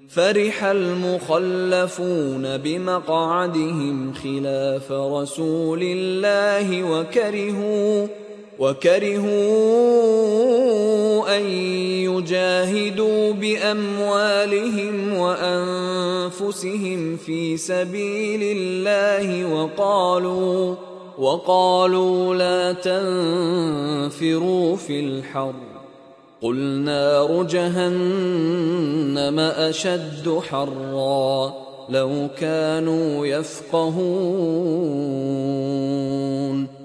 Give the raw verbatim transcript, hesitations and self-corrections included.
فرح المخلفون بمقعدهم خلاف رسول الله وكرهوا وكرهوا أن يجاهدوا بأموالهم وأنفسهم في سبيل الله وقالوا وقالوا لا تنفروا في الحر قل نار جهنم أشد حرا لو كانوا يفقهون